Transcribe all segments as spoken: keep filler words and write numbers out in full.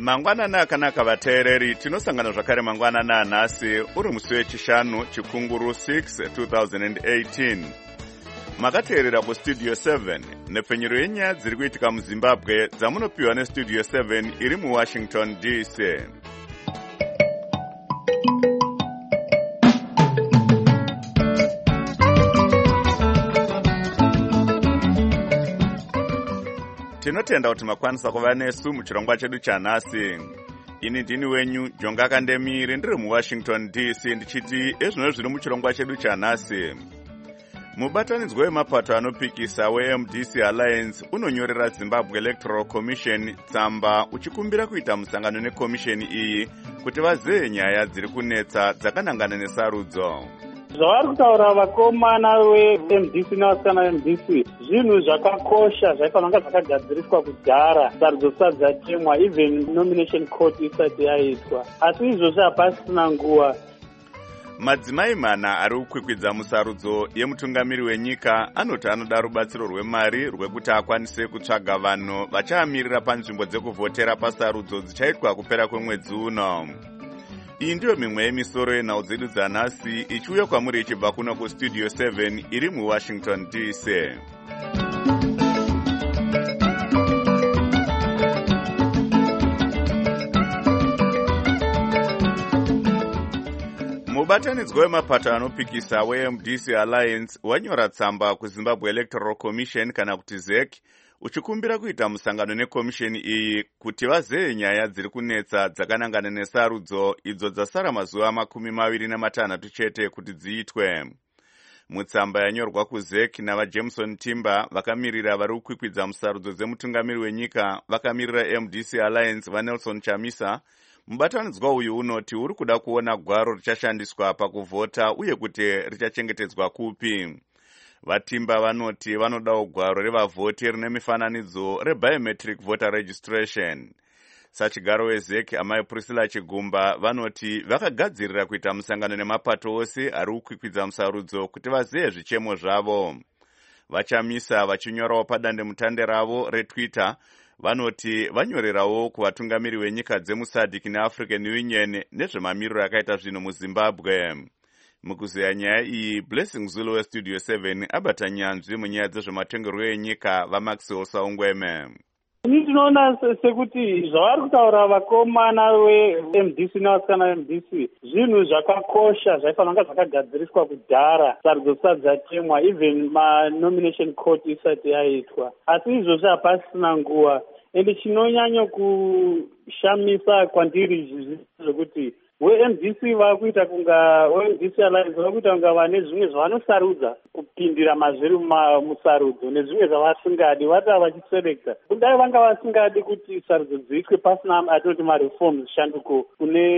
Mangwanana akanaka vateereri, tinosangana zvakare mangwanana anhasi uri musi wechishanu chikunguru six two thousand eighteen. Makateerera kustudio seven nepfenyuro yenyaya dziri kuitika muZimbabwe dzamunopiwa nestudio seven iri muWashington D C. Tinotenda kuti makwanisa kuva nesu muchirongwa chedu chanhasi. Ini ndini wenyu Jonga Kandemiri ndiri muWashington D C ndichiti ezvino zviri muchirongwa chedu chanhasi. Mubatanidzwa wemapato anopikisa weM D C Alliance unonyorera Zimbabwe Electoral Commission tsamba uchikumbira kuita musangano nekomisheni iyi kuti vazive nyaya dziri kunetsa dzakanangana nesarudzo. Zvavari kutaura vakomana veM D C nevasikana veM D C zvinhu zvakakosha zvaifanira zvakagadziriswa kudhara sarudzo zisati dzatemwa, even nomination court isati yaitwa, asi izvozvi hapasina nguva. Madzimai mana ari kukwikwidza musarudzo yemutungamiri wenyika anoti anoda rubatsiro rwemari rwekuti akwanise kutsvaga vanhu vachaamirira panzvimbo dzekuvhotera pasarudzo dzichaitwa kupera kwemwedzi uno. Iyi ndiyo mimwe yemisoro yenhau dzedu dzanhasi ichiuya kwamuri ichibva kuno kustudio seven iri muWashington D C. Mubatanidzwa wemapato anopikisa weM D C Alliance wanyora tsamba kuZimbabwe Electoral Commission kana kuti Z E C uchikumbira kuita musangano nekomisheni iyi kuti vazive nyaya dziri kunetsa dzakanangana nesarudzo idzo dzasara mazuva makumi maviri namatanhatu chete kuti dziitwe. Mutsamba yanyorwa kuZ E C navaJameson Timber vakamirira vari kukwikwidza musarudzo dzemutungamiri wenyika vakamirira M D C Alliance vaNelson Chamisa. Mubatanidzwa uyu unoti uri kuda kuona gwaro richashandiswa pakuvhota uye kuti richachengetedzwa kupi. Vatimba vanoti vanodawo gwaro revavhoti rine mifananidzo rebiometric voter registration. Sachigaro weZ E C amai Priscilla Chigumba vanoti vakagadzirira kuita musangano nemapato ose ari kukwikwidza musarudzo kuti vazive zvichemo zvavo. Vachamisa vachinyorawo padandemutande ravo reTwitter vanoti vanyorerawo kuvatungamiri wenyika dzemuSADC neAfrican Union nezvemamiriro akaita zvino muZimbabwe. Mukuziya nyaya iyi, Blessing Zulu westudio seven abata nyanzvi munyaya dzezvematongerwo enyika vaMaxwell Saungweme. Ini ndinoona sekuti zvavari kutaura vakomana veM D C nevasikana veM D C zvinhu zvakakosha zvaifanira zvakagadziriswa kudhara sarudzo zisati dzatemwa, even manomination court isati yaitwa, asi izvozvi hapasina nguva. Ende chinonyanya kushamisa kwandiri zvokuti weM D C vakuita kunga weM D C Alliance vakuita kunga vane zvimwe zvavanosarudza kupindira mazviri musarudzo nezvimwe zvavasingadi vata vachiselekta. Kudai vanga vasingadi kuti sarudzo dziitwe pasina atinoti mareforms shanduko kune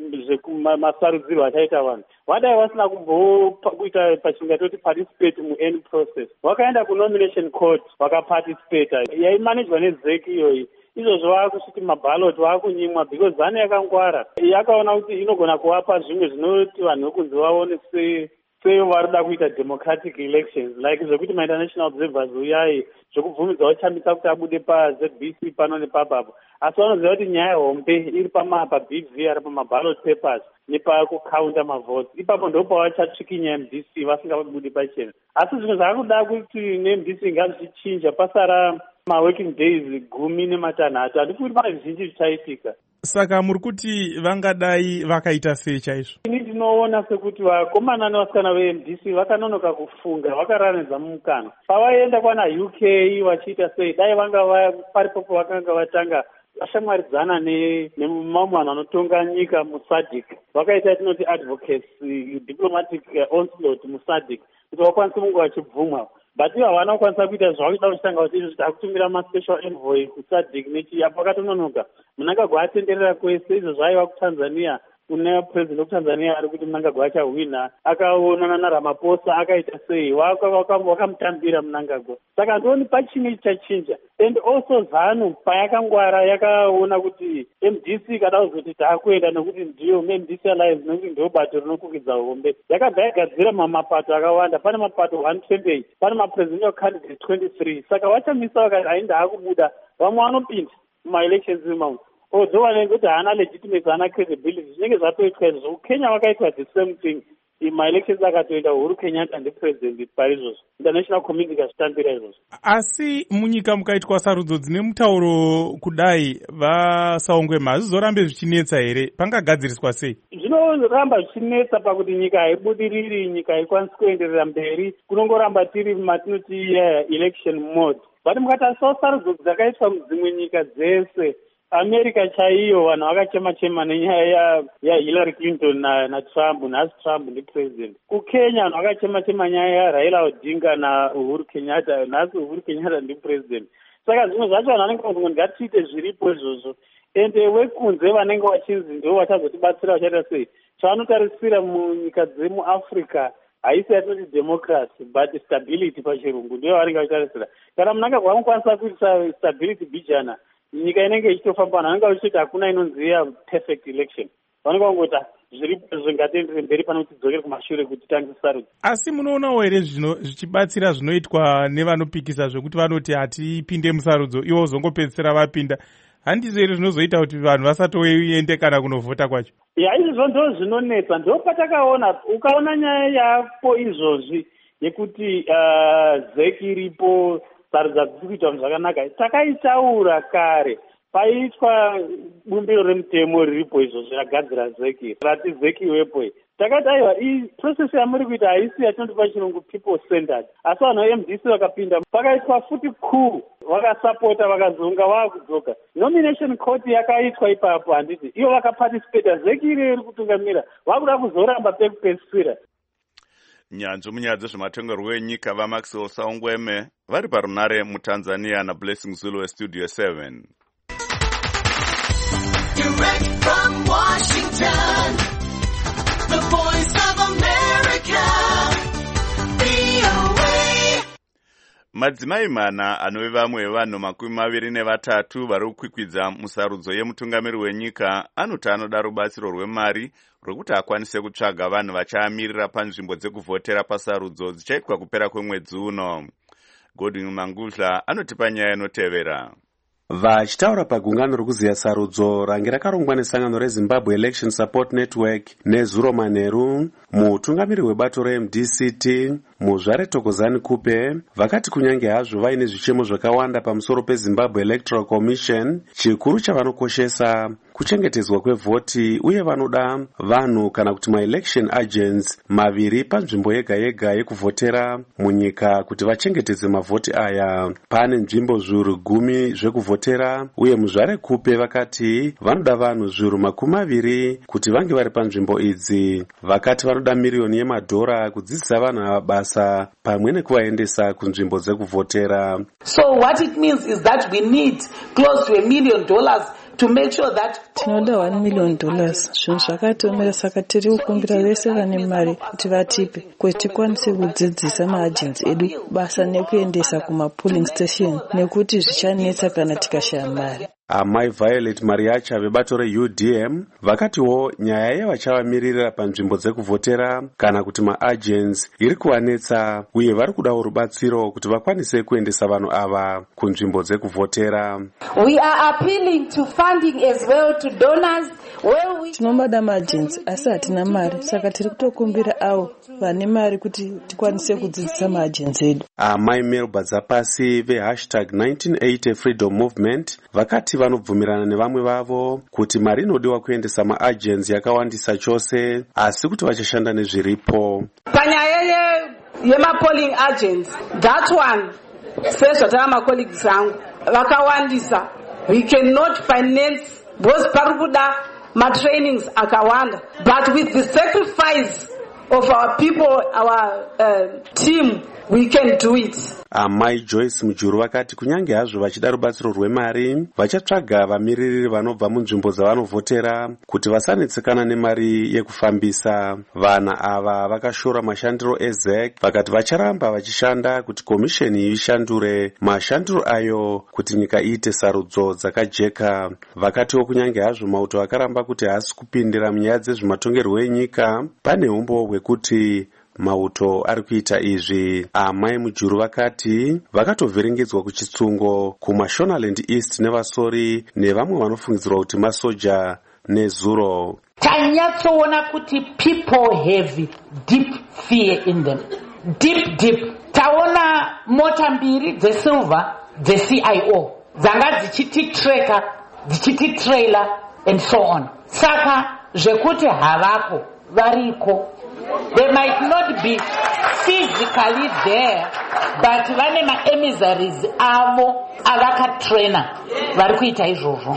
masarudziro achaita vanhu, vadai vasina kumbokuita pachingatoti participate muend process. Vakaenda kunomination court vakaparticipata yaimanejwa neZ E C iyoyi. Izvozvo vakusviti mabhaloti vakunyimwa because zane yakangwara yakaona kuti inogona kuvapa zvimwe zvinoti vanhu vekunzi vaone sevarida kuita democratic elections, like zvokuti mainterational observers uyai zvokubvumidza Chamisa kuti abude paZ B C pano nepapapo, asi vanoziva kuti nyaya hombe iri paB V ari pamaballot papers nepakukaunta mavotes. Ipapo ndipo vachatsvikinya M D C vasingabudi pachena, asi zvimwe zvakakuda kuti neM D C ngazvichinja pasara maworking days gumi nematanhatu hati kuti pane zvizhinji zvichaitika. Saka muri kuti vangadai vakaita sei chaizvo? Ini ndinoona sekuti vakomana nevasikana veM D C vakanonoka kufunga, vakaranidza mumukana pavaenda kwana U K vachiita sei, dai vanga paripopo vakanga vatanga vashamwaridzana nemamwe vanhu anotonga nyika muSADC, vakaita tinoti advocacy diplomatic onslaught muSADC kuti vakwanise kunge vachibvumwa, but ivo havana kukwanisa kuita zvavakuda kuchitanga kuti izvo takutumira maspecial envoy kuSADC nechiapo vakatononoka. Mnangagwa atenderera kwese, izvo zvaiva kuTanzania kune president wekuTanzania ari kuti Mnangagwa achahwina, akaonana naRamaphosa akaita sei, vakamutambira Mnangagwa. Saka ndoni pachini chachinja, and also ZANU payakangwara yakaona kuti M D C kada kuzoti taakuenda nekuti ndiyo M D C Alliance nekuti ndiyo bato rinokukidza hombe, yakabva yagadzira mamapato akawanda. Pane mapato one twenty-eight, pane mapresidential candidate twenty-three. Saka vachamisa vakati hainda akubuda, vamwe vanopinda mumaelections imamo although vanenge haana legitimacy, haana credibility, zvinenge zvatoitwa izvozvo. Kenya vakaitwa the same thing. Ma-elections akatoenda Uhuru Kenyatta ndi-president parizvozvo. International community ikazvitambira izvozvo. Asi munyika mukaitwa sarudzo dzine mutauro kudai, vasaungwema, hazvizorambe zvichinetsa here? Pangagadziriswa sei? Zvinoramba zvichinetsa pakuti nyika haibudiriri, nyika haikwanisi kuenderera mberi, kunongoramba tiri matinoti uh, election mode. But mukatarisawo sarudzo dzakaitwa mudzimwe nyika dzese, America chaiyo vanhu vakachema-chema nenyaya yaHillary Clinton naTrump, nhasi Trump ndi-president. KuKenya vanhu vakachema-chema nyaya yaRaila Odinga naUhuru Kenyatta, nhasi Uhuru Kenyatta ndi-president. Saka zvimwe zvacho vanhu vanenge vanhu ngatiite zviripo izvozvo. Ende wekunze vanenge vachinzi ndivo vachazotibatsira vachaita sei. Chavanotarisira munyika dzemuAfrica haisi yatinoti democracy but stability pachirungu, ndiyo vanenge vachitarisira. Kana munhu angagwa mukwanisa kuita stability bijana, nyika inenge ichitofamba, vanhu vanenge vachiti hakuna inonzi ya perfect election. Vanenge vangota zviripo zvingatendere mberi pane kuti tidzokere kumashure kuti tangise sarudzo. Asi munoonawo here zvichibatsira zvinoitwa nevanopikisa zvokuti vanoti hatipinde musarudzo, ivo uzongopedzisira vapinda? Handizvo here zvinozoita kuti vanhu vasatoende kana kunovhota kwacho? Ya, izvozvo ndo zvinonetsa. Ndo patakaona, ukaona nyaya yapo izvozvi yekuti uh, zeki iripo, sarudzo dziri kuita vanhu zvakanaka, takaitaura kare. Paiitwa bumbiro remutemo riripo izvozvo ragadzira zeki, rati zeki wepo. Takati aiwa, iyi process yamuri kuita haisi yatinoti pachirungu people centered. Asi vanhu va-M D C vakapinda, pakaitwa futi coup, vakasapota, vakazonga vakudzoka. Nomination court yakaitwa ipapo, handiti ivo vakaparticipata, zeki iri iri kutungamira, vakuda kuzoramba pekupedzisira. Nyanzvi munyaya dzezvematongerwo enyika vaMaxwell Saungweme vari parunare muTanzania naBlessing Zulu weStudio seven. Direct from Washington, the voice of America, V O A. Madzimai mana anove vamwe vanhu makumi maviri nevatatu vari kukwikwidza musarudzo yemutungamiri wenyika anoti anoda rubatsiro rwemari rwekuti akwanise kutsvaga vanhu vachaamirira panzvimbo dzekuvhotera pasarudzo dzichaitwa kupera kwemwedzi uno. Godwin Mangudla anotipa nyaya inotevera. Vachitaura pagungano rokuziya sarudzo range rakarongwa nesangano reZimbabwe Election Support Network neZuro Manheru, mutungamiri webato reM D C T muzvare Thokozani Kupe vakati kunyange hazvo vaine zvichemo zvakawanda pamusoro peZimbabwe Electoral Commission, chikuru chavanokoshesa kuchengetedzwa kwevhoti uye vanoda vanhu kana kuti ma-election agents maviri panzvimbo yega yega yekuvhotera munyika kuti vachengetedze mavhoti aya. Pane nzvimbo zviuru gumi zvekuvhotera uye muzvare Kupe vakati vanoda vanhu zviuru makumi maviri kuti vange vari panzvimbo idzi. Vakati vanoda miriyoni yemadhora kudzidzisa vanhu ava basa pamwe nekuvaendesa kunzvimbo dzekuvhotera. So what it means is that we need close to a million dollars to make sure that tinoda one million dollars. Zvinhu zvakatomera, saka tiri kukumbira vese vane mari kuti vatipe kuti tikwanise kudzidzisa maagents edu basa nekuendesa kumapolling station, nekuti zvichanetsa kana tikashaya mari. Amai Violet Mariacha vebato reU D M vakatiwo nyaya yevachavamirira panzvimbo dzekuvhotera kana kuti maagents iri kuvanetsa uye vari kudawo rubatsiro kuti vakwanise kuendesa vanhu ava kunzvimbo dzekuvhotera. We are appealing to funding as well to donors. Tinombada maagents asi hatina mari, saka tiri kutokumbira avo vane mari kuti tikwanise kudzidzisa maagents edu. Amai Melba Dzapasi vehashtag nineteen eighty Freedom Movement vakati vanobvumirana nevamwe vavo kuti mari inodiwa kuendesa maagents yakawandisa chose, asi kuti vachashanda nezviripo. panyaya yemapolling agents, that one sezvatava macolleagues angu vakawandisa, we cannot finance because pari kuda matrainings akawanda, but with the sacrifice of our people, our uh, team, we can do it. Amai Joyce Mujuru vakati kunyange hazvo vachida rubatsiro rwemari vachatsvaga vamiriri vanobva munzvimbo dzavanovhotera kuti vasanetsekana nemari yekufambisa. Vana ava vakashora mashandiro eZEC vakati vacharamba vachishanda kuti komisheni ishandure mashandiro ayo kuti nyika iite sarudzo dzakajeka. Vakatiwo kunyange hazvo mauto akaramba kuti haasi kupindira munyaya dzezvematongerwo enyika, pane umbo hwekuti mauto ari kuita izvi. Amai Mujuru vakati vakatovhiringidzwa kuchitsungo kuMashonaland East nevasori nevamwe vanofungidzirwa kuti masoja nezuro. Tanyatsoona kuti people have deep fear in them. Deep, deep. Taona mota mbiri dzesilver dze-C I O dzanga dzichiti tracker, dzichiti trailer and so on. Saka zvekuti havako variko. They might not be physically there, but vane ma-emissaries avo avakatraina vari kuita izvozvo.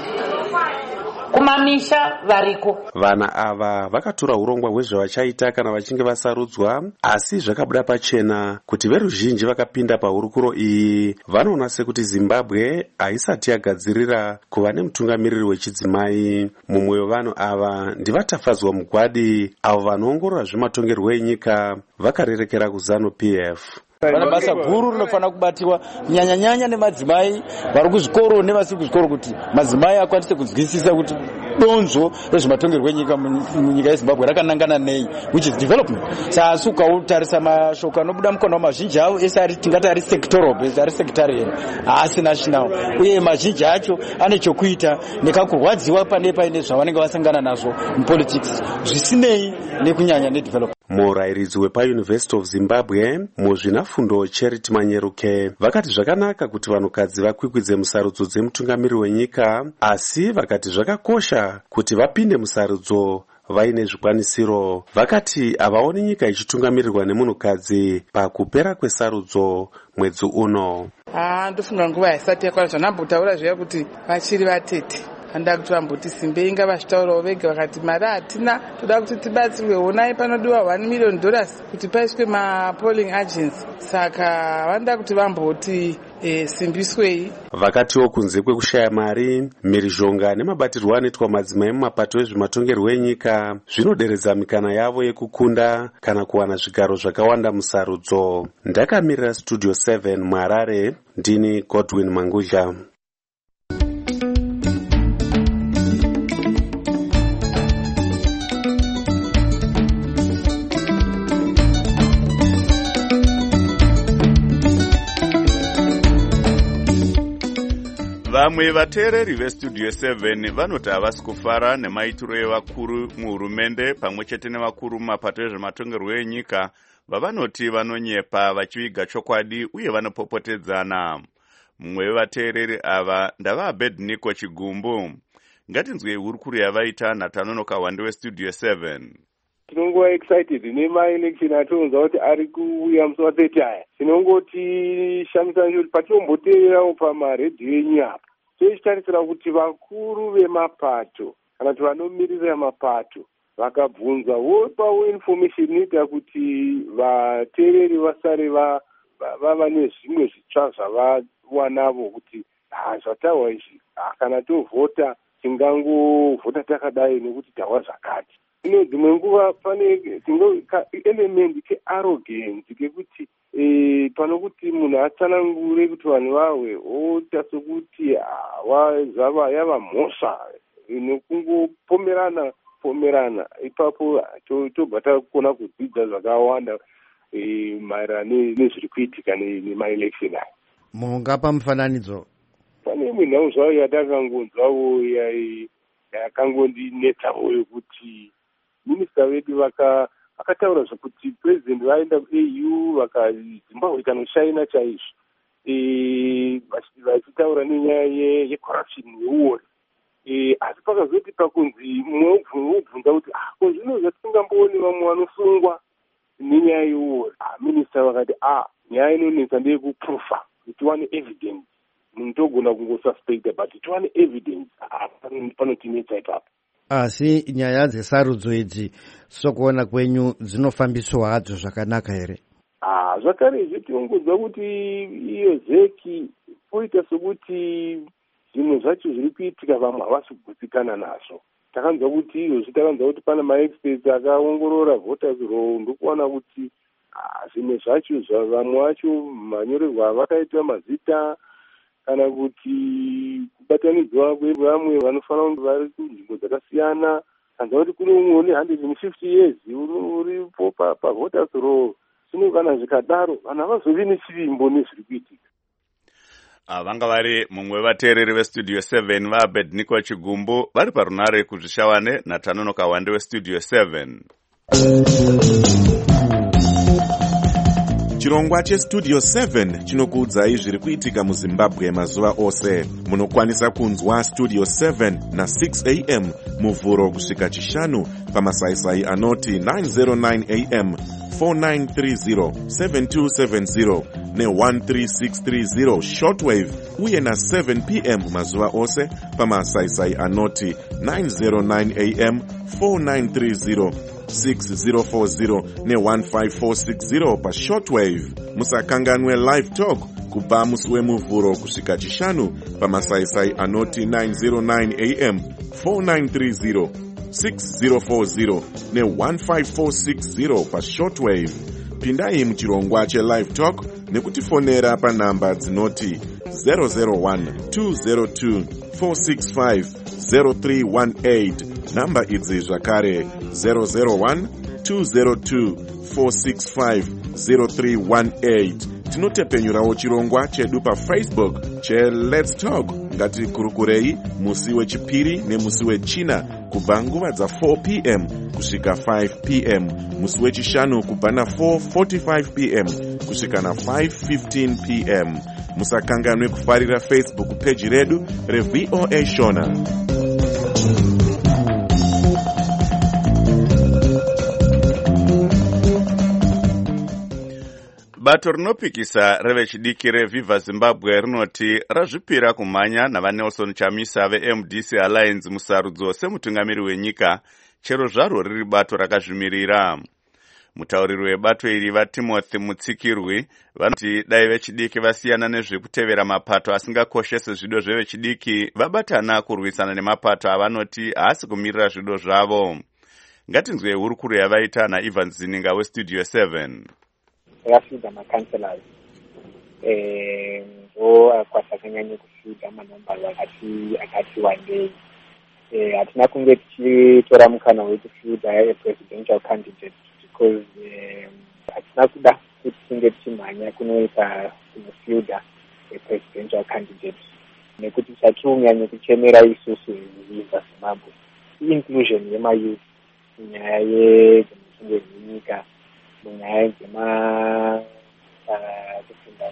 Kumamisha variko. Vana ava vakatora urongwa hwezvavachaita kana vachinge vasarudzwa, asi zvakabuda pachena kuti veruzhinji vakapinda pahurukuro iyi vanoona sekuti Zimbabwe haisati yagadzirira kuva nemutungamiriri wechidzimai. Mumwe wevanhu ava ndivatafadzwa Mugwadi, avo vanoongorora zvematongerwo enyika vakarerekera kuZanu P F. Pana basa guru rinofana kubatiwa nyanya-nyanya nemadzimai vari kuzvikoro nevasiri kuzvikoro kuti madzimai akwanise kunzwisisa kuti donzvo rezvematongerwo enyika munyika yeZimbabwe rakanangana nei, which is development. Sasa ukautarisa mashoko anobuda mukanwa mazhinji avo ese ari tingati ari sectoral based, ari sectarian, haasi national, uye mazhinji acho ane chokuita nekakurwadziwa pane paine zvavanenge vasangana nazvo mupolitics zvisinei nekunyanya nedevelopment. Murayiridzi wepaUniversity of Zimbabwe muzvinafundo Charity Manyeruke vakati zvakanaka kuti vanhukadzi vakwikwidze musarudzo dzemutungamiriri wenyika, asi vakati zvakakosha kuti vapinde musarudzo vaine zvikwanisiro. Vakati havaoni nyika ichitungamirirwa nemunhukadzi pakupera kwesarudzo mwedzi uno. Ah, ndofunga nguva haisati yakwana zvanambotaura zviya kuti vachiri vatete. Handa kuti vamboti simbei ngavazvitaurawo vega vakati mari hatina, toda kuti tibatsirwe, honai panodiwa one million dollars kuti paiswe ma-polling agents. Saka vanoda kuti vamboti e, simbiswei. Vakatiwo kunze kwekushaya mari, mhirizhonga nemabatirwo anoitwa madzimai mumapato ezvematongerwo enyika zvinoderedza mikana yavo yekukunda kana kuwana zvigaro zvakawanda musarudzo. Ndakamirira Studio seven muHarare, ndini Godwin Mangudla. Vamwe vateereri veStudio seven vanoti havasi kufara nemaitiro evakuru muhurumende pamwe chete nevakuru mumapato ezvematongerwo enyika vavanoti vanonyepa vachiviga chokwadi uye vanopopotedzana. Mumwe wevateereri ava ndava Abednego Chigumbu. Ngatinzwei hurukuro yavaita naTanonoka Wande weStudio seven. Tinongoa excited nema-election atonza kuti ari kuuya musi wathirty aya. Tinongoti shamisa kuti patinomboteererawo pamaredhiyo enyu apa. Tochitarisira kuti vakuru vemapato kana kuti vanomirira mapato vakabvunza wopawo information inoita kuti vateereri vasare vava nezvimwe zvitsva zvavawanavo kuti zvataurwa izvi kana tovhota tingangovhota takadai nekuti tawa zvakati. Ino dzimwe nguva pane element kearrogance kekuti e, panokuti munhu atsanangure kuti vanhu vawe oita sokuti zvava yava mhosva nekungopomerana pomerana, ipapo tobva takona kudzidza zvakawanda e, maererano nezviri kuitika nemaelection aya. Mungapa mufananidzo? Pane imwe nhau zvavo yatakangonzwawo yakangondinetsawo yokuti minista vedu vakataura zvokuti president vaenda ku-A U vakazimbabwe kana China chaizvo vachitaura nenyaya yecorruption neuori. Asi pakazoti pakunzi mumwe wobvunza kuti ko zvino zvatisingambooni vamwe vanosungwa nenyaya yeuori. Minista vakati a nyaya inonetsa ndeyekuproofa kuti tiwane evidence. Munhu togona kungosuspecta but tiwane evidence panotinetsa ipapo. Asi nyaya dzesarudzo idzi sokuona kwenyu dzinofambiswa hadzo zvakanaka here? Ah, zvakare zvitongodzwa kuti iyo zeki poita sokuti zvimwe zvacho zviri kuitika vamwe havasi kugutsikana nazvo. Takanzwa kuti izvozvi takanzwa kuti pana maexperts akaongorora voters roll ndokuona kuti zvimwe zvacho vamwe vacho manyorerwo avakaita mazita kana kuti kubatanidzwa kwevamwe vanofanira kunge vari kunzvimbo dzakasiyana kanza kuti kune umwe une one hundred fifty years uripo pavoters roll. Zvino kana zvikadaro vanhu havazovi nechivimbo nezviri kuitika. Vanga vari mumwe vateereri vestudio seven vaabedniko Chigumbu vari parunare kuzvishawane naTanono Kawande westudio seven. Chirongwa chestudio seven chinokuudzai zviri kuitika muZimbabwe mazuva ose. Munokwanisa kunzwa studio seven na six a m muvhuro kusvika chishanu pamasaisai anoti nine oh nine a m, four nine three zero, seven two seven zero ne one three six three zero shortwave uye na seven p m mazuva ose pamasaisai anoti nine oh nine a m, four nine three zero, six zero four zero ne one five four six zero pa shortwave. Musakanganwe live talk kubva musi wemuvhuro kusvika chishanu pamasaisai anoti nine oh nine a m, four nine three zero, six zero four zero ne one five four six zero pa shortwave. Pindai muchirongwa che live talk nekutifonera pa namba dzinoti zero zero one two zero two four six five zero three one eight. Namba idzi zvakare zero zero one two zero two four six five zero three one eight. Tinotepenyurawo chirongwa chedu pa Facebook che Let's Talk ngati kurukurei musi wechipiri nemusi wechina kubva nguva dza four p m kusvika five p m, musi wechishanu kubva na four forty-five p m kusvika na five fifteen p m. Musakanganwe kufarira Facebook page redu reV O A Shona. Bato rinopikisa revechidiki reViva Zimbabwe rinoti razvipira kumhanya navaNelson Chamisa veM D C Alliance musarudzo semutungamiri wenyika, chero zvaro riri bato rakazvimirira. Mutauriri webato iri vaTimothy Mutsikirwi vanoti dai vechidiki vasiyana nezvekutevera mapato asingakoshese zvido zvevechidiki vabatana kurwisana nemapato avanoti haasi kumirira zvido zvavo. Ngatinzwe hurukuru yavaita naIvan Zininga westudio seven. Rafida makanselors eh ndo kwatakanyanya kufida manamba akati akati wandei eh atina kunge tichitora mukana wekufida a presidential candidate because eh atina kuda kuti tinge tichimhanya kunoita kufida a presidential candidate nekuti chatiunyanya kuchemera isusu veViva Zimbabwe inclusion yemayouth nyaya yedzimwe nyika munyaya dzema kufunda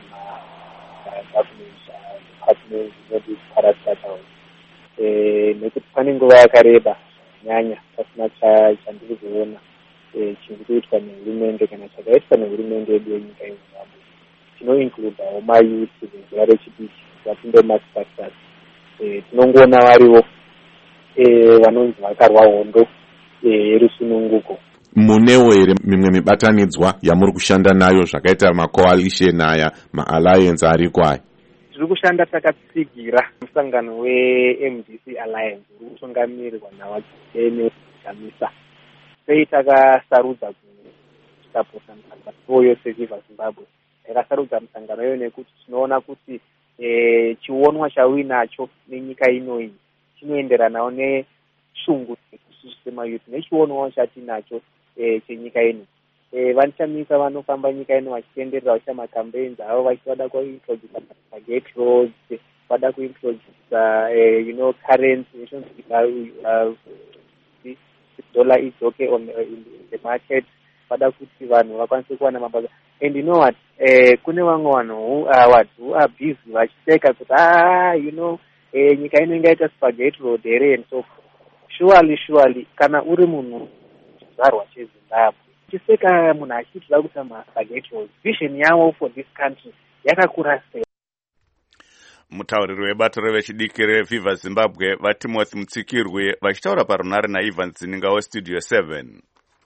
madepartment nekuparastatawo nekuti pane nguva yakareba nyanya pasina chandiri kuona chiri kuitwa nehurumende kana chakaitwa nehurumende yedu yenyika yeZimbabwe chinoincludawo mayouth vezuva rechidiki vapinde mumaspactors. Tinongoona variwo vanonzi vakarwa hondo yerusununguko. Munewo here mimwe mibatanidzwa yamuri kushanda nayo zvakaita macoalition aya maalliance ari kwayo? Tiri kushanda takatsigira musangano weM D C Alliance uri kutungamirirwa navatene Chamisa. Sei takasarudza kusapota musangano uyo seViva Zimbabwe. Takasarudza musangano uyo nekuti tinoona kuti eh, chionwa chawinacho nenyika inoyi chinoenderanawo neshungu semayouth nechionwawo chatinacho eh chenyika ino. Eh vanichamisa vanofamba nyika ino vachitenderera vachiita macampaigns avo vachivada kuintroduce gate roads, vada kuintroduce uh, you know current uh, the dollar is okay on uh, in the market, vada kuti vanhu vakwanise kuwana mabasa. And you know what, eh kune vamwe vanhu who are busy vachiteka kuti ah you know eh nyika ino ingaita spaghetti road here and so forth. Surely, surely, kana uri munhu chizvarwa cheZimbabwe chiseka munhu achitida kuti maspaghetti vision yavo for this country yakakura sei. Mutauriri webato revechidiki reViva Zimbabwe vaTimothy Mutsikirwi vachitaura parunare naIvan Zininga westudio seven.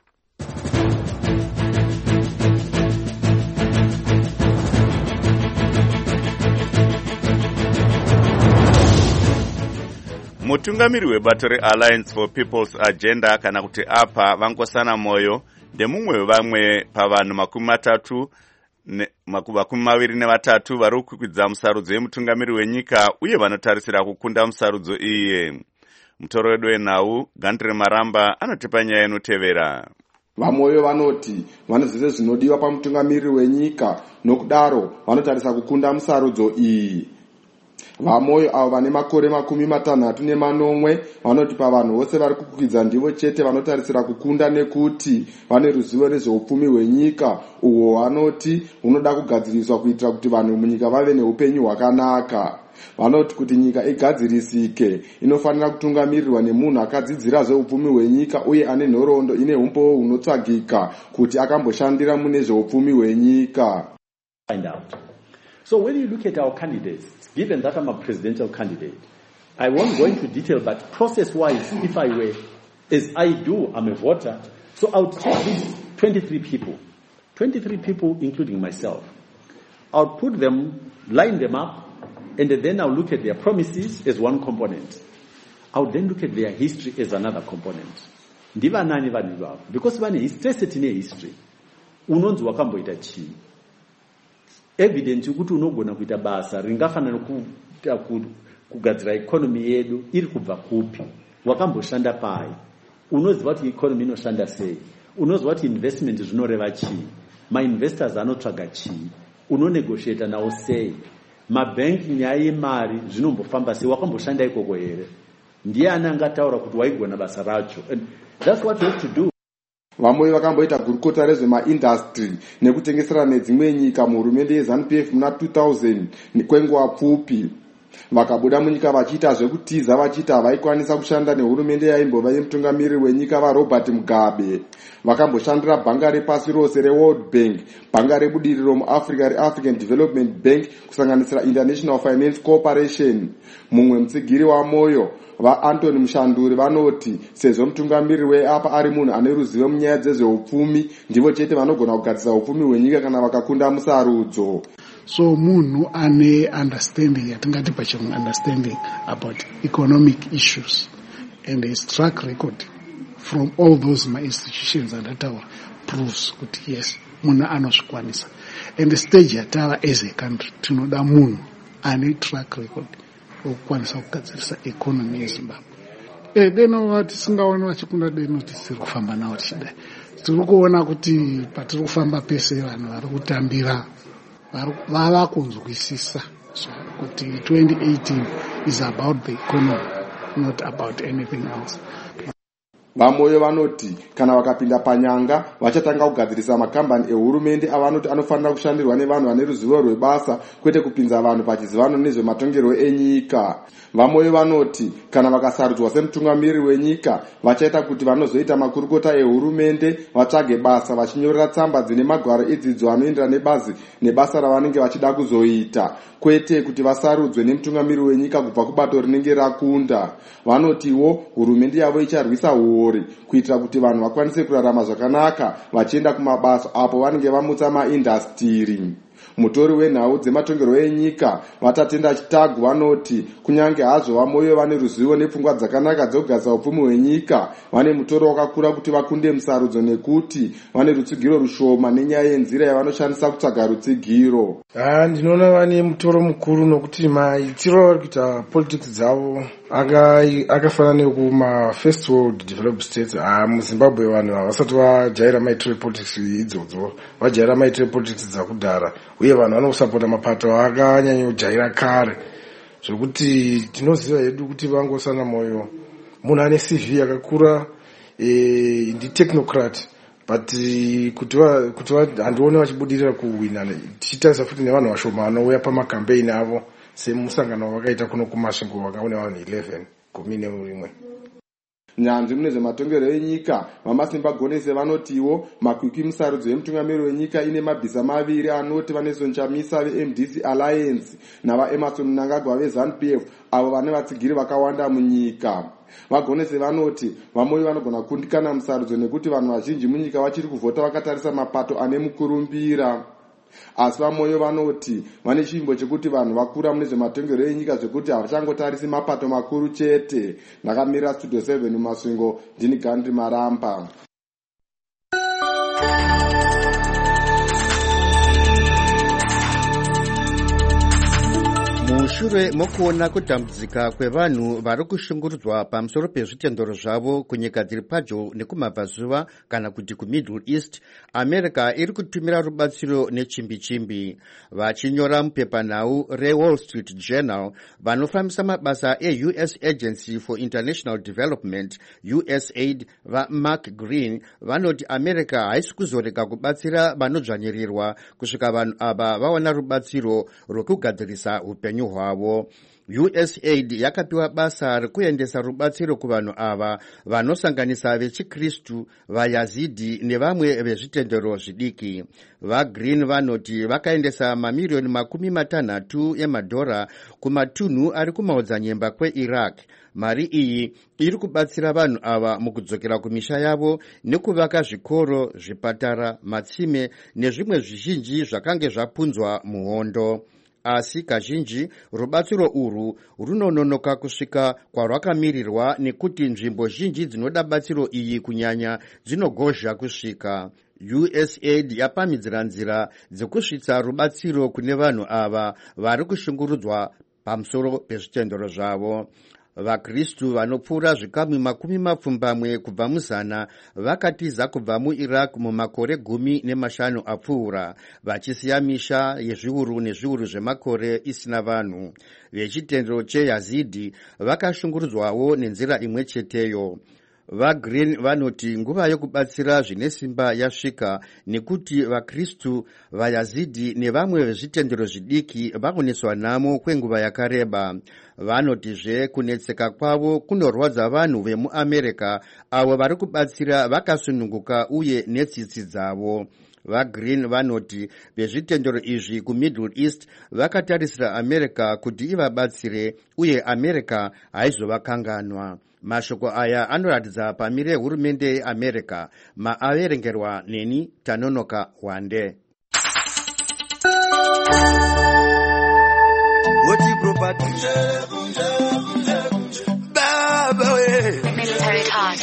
Mutungamiri webato reAlliance for People's Agenda kana kuti apa vangosana moyo ndemumwe wevamwe pavanhu makumi matatu makumi maviri nevatatu vari kukwidza musarudzo yemutungamiri wenyika uye vanotarisira kukunda musarudzo iye. mutoro wedu wenhau Gandre Maramba anotipa nyaya inotevera. Vamoyo vanoti vanoziva zvinodiwa pamutungamiriri wenyika, nokudaro vanotarisa kukunda musarudzo iyi. Vamoyo avo vane makore makumi matanhatu nemanomwe vanoti pavanhu vose vari kukwidza ndivo chete vanotarisira kukunda, nekuti vane ruzivo nezveupfumi hwenyika uhwo vanoti hunoda kugadziriswa kuitira kuti vanhu munyika vave neupenyu hwakanaka. Vanoti kuti nyika igadzirisike inofanira kutungamirirwa nemunhu akadzidzira zveupfumi hwenyika uye ane nhoroondo ine umbowo hunotsvagika kuti akamboshandira mune zveupfumi hwenyika. Find out. So when you look at our candidates, given that I'm a presidential candidate, I won't go into detail, but process-wise, if I were, as I do, I'm a voter, so I would take these twenty-three people, twenty-three people including myself. I would put them, line them up, and then I'll look at their promises as one component. I would then look at their history as another component. Ndiva nani vanhu ivavo? Because vane history, setine history. Unonzi wakamboita chii? Evidence kuti unogona kuita basa ringafanana kugadzira economy yedu iri kubva kupi, wakamboshanda pai, unoziva kuti economy inoshanda sei, unoziva kuti investment zvinoreva chii, ma-investors anotsvaga chii, unonegotiata nawo sei, mabanki nyaya yemari zvinombofamba sei, wakamboshanda ikoko here, ndiye ani angataura kuti waigona basa racho. And that's what you have to do. Vamoyo vakamboita gurukota rezvemaindastry nekutengesera nedzimwe nyika muhurumende yeZANU-P F muna two thousand kwenguva pfupi. Vakabuda munyika vachiita zvekutiza vachiti havaikwanisa kushanda nehurumende yaimbova yemutungamiriri wenyika vaRobert Mugabe. Vakamboshandira bhanga repasi rose reWorld Bank, bhanga rebudiriro muAfrica reAfrican Development Bank, kusanganisira International Finance Corporation. Mumwe mutsigiri waMoyo vaAntony Mushanduri vanoti sezvo mutungamiriri weapa ari munhu ane ruzivo munyaya dzezveupfumi, ndivo chete vanogona kugadzisa upfumi hwenyika kana vakakunda musarudzo. So munhu ane understanding, yatingati pachirungu understanding about economic issues, and his track record from all those my institutions andataura proves kuti yes, munhu anozvikwanisa. And the stage yatava as a country tinoda munhu ane track record okukwanisa kugadzirisa economy yeZimbabwe. Eh, deno vati singaoni vachikunda deno tisiri kufamba nawo tichidai. Tiri kuona kuti patiri kufamba pese vanhu vari kutambira vava kunzwisisa kuti twenty eighteen is about the economy, not about anything else. Vamoyo vanoti kana vakapinda panyanga vachatanga kugadzirisa makambani ehurumende avanoti anofanira kushandirwa nevanhu vane ruzivo rwebasa, kwete kupinza vanhu pachizivano nezvematongerwo enyika. Vamoyo vanoti kana vakasarudzwa semutungamiriri wenyika vachaita kuti vanozoita makurukota ehurumende vatsvage basa vachinyorera tsamba dzine magwaro edzidzo anoenderana nebazi nebasa ravanenge vachida kuzoita, kwete kuti vasarudzwe nemutungamiriri wenyika kubva kubato rinenge rakunda. Vanotiwo hurumende yavo icharwisa huori kuitira kuti vanhu vakwanise kurarama zvakanaka vachienda kumabasa apo vanenge vamutsa maindastiri. Mutori wenhau dzematongerwo enyika vatatenda chitagu vanoti kunyange hazvo Vamoyo vane ruzivo nepfungwa dzakanaka dzokugadzira upfumi hwenyika, vane mutoro wakakura kuti vakunde musarudzo nekuti vane rutsigiro rushoma nenyaya yenzira yavanoshandisa kutsvaga rutsigiro. Ah, ndinoona vane mutoro mukuru nokuti maitiro vari kuita politics dzavo akafanana nekuma first world developed states. Ah, muZimbabwe vanhu havasati vajaira maitiro politics idzodzo, vajaira maitiro politics dzakudhara, uye vanhu vanosapota mapato akanyanya kujaira kare, zvokuti tinoziva hedu kuti vangosana Moyo munhu ane C V yakakura, eh, ndi technocrat, but kuti handione vachibudirira kuwina, tichitarisa futi nevanhu vashoma vanouya pamakampeini avo semusangano wakaita kuno kumasvingo wakaona vanhu eleven gumi nerimwe. Nyanzvi mune zvematongerwo enyika vamasimba gonese vanotiwo makwikwi musarudzo yemutungamiriri wenyika ine mabhiza maviri anoti vanezonchamisa veM D C Alliance navaEmerson Mnangagwa veZANU-P F avo vane vatsigiri vakawanda munyika. Vagonese vanoti Vamoyo vanogona kundikana musarudzo nekuti vanhu vazhinji munyika vachiri kuvhota vakatarisa mapato ane mukurumbira. Asi Vamoyo vanoti vane chimbo chekuti vanhu vakura mune zvematongerwo enyika zvekuti havachangotarisi mapato makuru chete. Ndakamirira Studio seven mumasvingo, ndini Gandhi Maramba. mushure mokuona kutambudzika kwevanhu vari kushungurudzwa pamusoro pezvitendero zvavo kunyika dziri padyo nekumabvazuva kana kuti kumiddle east, america iri kutumira rubatsiro nechimbi-chimbi. Vachinyora mupepanhau rewall street journal, vanofambisa mabasa e-U S Agency for International Development, U S A I D, vaMark Green, vanoti america haisi kuzorega kubatsira vanodzvanyirirwa kusvika vanhu ava vawana rubatsiro rwekugadzirisa upenyu hwavo. U S A I D yakapiwa basa rekuendesa rubatsiro kuvanhu ava vanosanganisa vechikristu, vayazidi nevamwe vezvitendero zvidiki. VaGreen vanoti vakaendesa mamiriyoni makumi matanhatu emadhora kumatunhu ari kumaodzanyemba kweIraq. Mari iyi iri kubatsira vanhu ava mukudzokera kumisha yavo nekuvaka zvikoro, zvipatara, matsime nezvimwe zvizhinji zvakange zvapunzwa muhondo. Asi kazhinji rubatsiro urwu runononoka kusvika kwarwakamirirwa nekuti nzvimbo zhinji dzinoda batsiro iyi kunyanya dzinogozha kusvika. U S A I D yapamhidzira nzira dzekusvitsa rubatsiro kune vanhu ava vari kushungurudzwa pamusoro pezvitendero zvavo. VaKristu vanopfuura zvikamu makumi mapfumbamwe kubva muzana vakatiza kubva muIraq mumakore gumi nemashanu apfuura, vachisiya misha yezviuru nezviuru zvemakore isina vanhu. Vechitendero cheYazidi vakashungurudzwawo nenzira imwe cheteyo. VaGreen vanoti nguva yokubatsira zvine simba yasvika nekuti vaKristu, vaYazidi nevamwe vezvitendero zvidiki vaoneswa nhamo kwenguva yakareba. Vanotizve kunetseka kwavo kunorwadza vanhu vemuAmerica avo vari kubatsira vakasununguka uye netsitsi dzavo. VaGreen vanoti vezvitendero izvi kuMiddle East vakatarisira America kuti ivabatsire uye America haizovakanganwa. Mashoko aya anoratidza pamire hurumende yeAmerica. Maaverengerwa neni Tanonoka Wande. Military touch.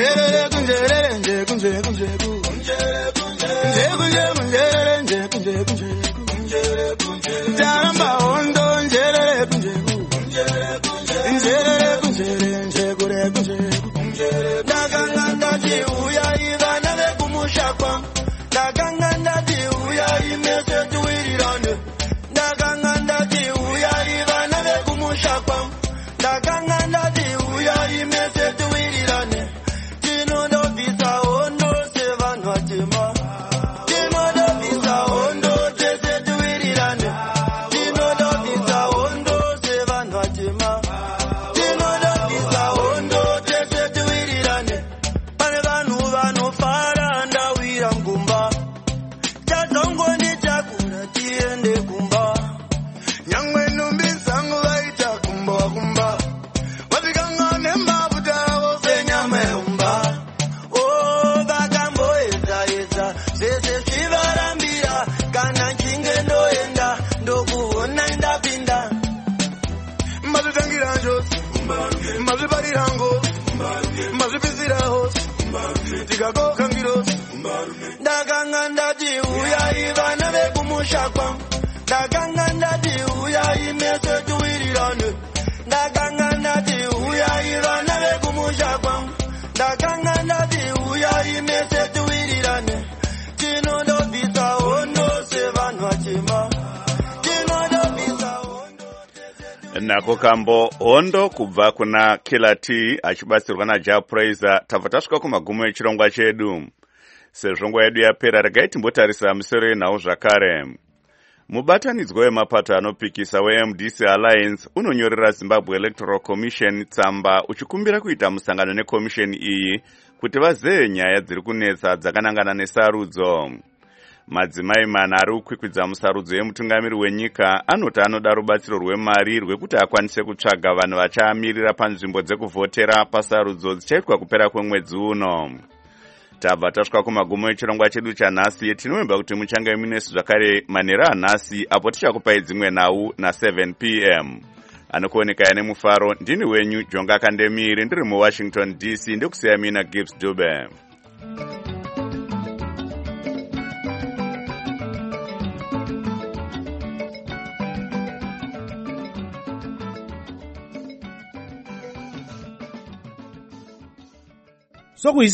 Nako kambo hondo kubva kuna Killer T achibatsirwa naJah Praiser. Tabva tasvika kumagumo echirongwa chedu. Sezvo nguva yedu yapera, regai timbotarisa misoro yenhau zvakare. Mubatanidzwa wemapato anopikisa weM D C Alliance unonyorera Zimbabwe Electoral Commission tsamba uchikumbira kuita musangano nekomisheni iyi kuti vazeye nyaya dziri kunetsa dzakanangana nesarudzo. Madzimai mana ari kukwikwidza musarudzo yemutungamiri wenyika anoti anoda rubatsiro rwemari rwekuti akwanise kutsvaga vanhu vachaamirira panzvimbo dzekuvhotera pasarudzo dzichaitwa kupera kwemwedzi uno. Tabva tasvika kumagumo echirongwa chedu chanhasi. Tinovimba kuti muchange munesu zvakare manheru anhasi apo tichakupai dzimwe nhau na7 p m. Anokuonekaya nemufaro ndini wenyu Jonga Kandemiri ndiri muWashington D C ndikusiya mina Gibbs Dube. so